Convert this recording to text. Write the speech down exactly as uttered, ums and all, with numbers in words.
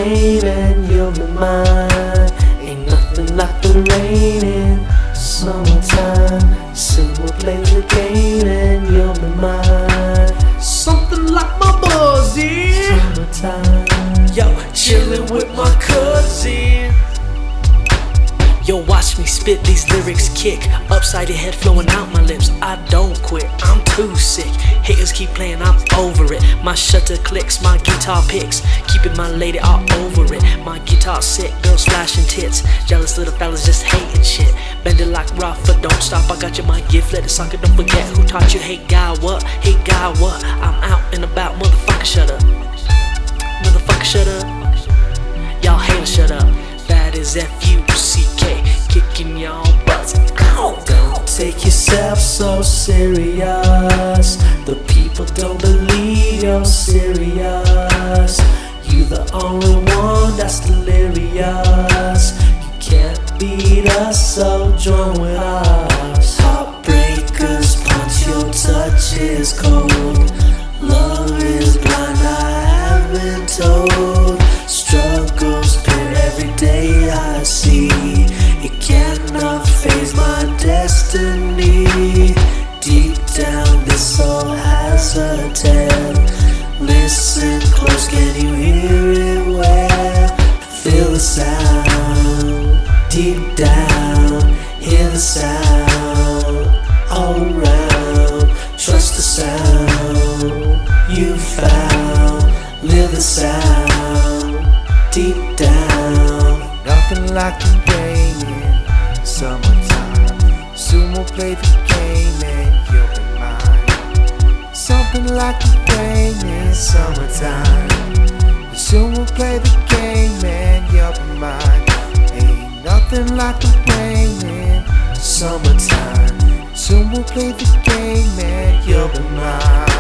rain and you'll be mine. Ain't nothing like the rain in summertime. Soon we'll play the game and you'll be mine. Something like my buzzy. Summertime. Yo, chillin' with my cousin. Yo, watch me spit these lyrics, kick upside your head, flowing out my lips. I don't quit, I'm too sick. Haters keep playing, I'm over it. My shutter clicks, my guitar picks, keeping my lady all over it. My guitar sick, girls flashing tits, jealous little fellas just hating shit. Bend it like Rafa, don't stop, I got you my gift. Let it sucker, don't forget who taught you. Hey guy, what? Hey guy, what? I'm out and about, motherfucker, shut up. Motherfucker, shut up. Y'all haters, shut up. That is F U C K, kicking y'all butts. Ow! Don't take yourself so serious. The people don't believe you're serious. You the only one that's delirious. You can't beat us, so join with us. Heartbreakers punch, your touch is cold. Love is blind, I have been told. Struggles pin every day I see. It cannot phase my destiny. Deep down this all has a tale. Listen close, can you hear it well? Feel the sound. Deep down, hear the sound. All around, trust the sound you found. Live the sound. Deep down. Nothing like the rain in summertime. Soon we'll play the game and you'll be mine. Something like the rain in summertime. Soon we'll play the game and you'll be mine. Ain't nothing like the rain in summertime. Soon we'll play the game and you'll be mine.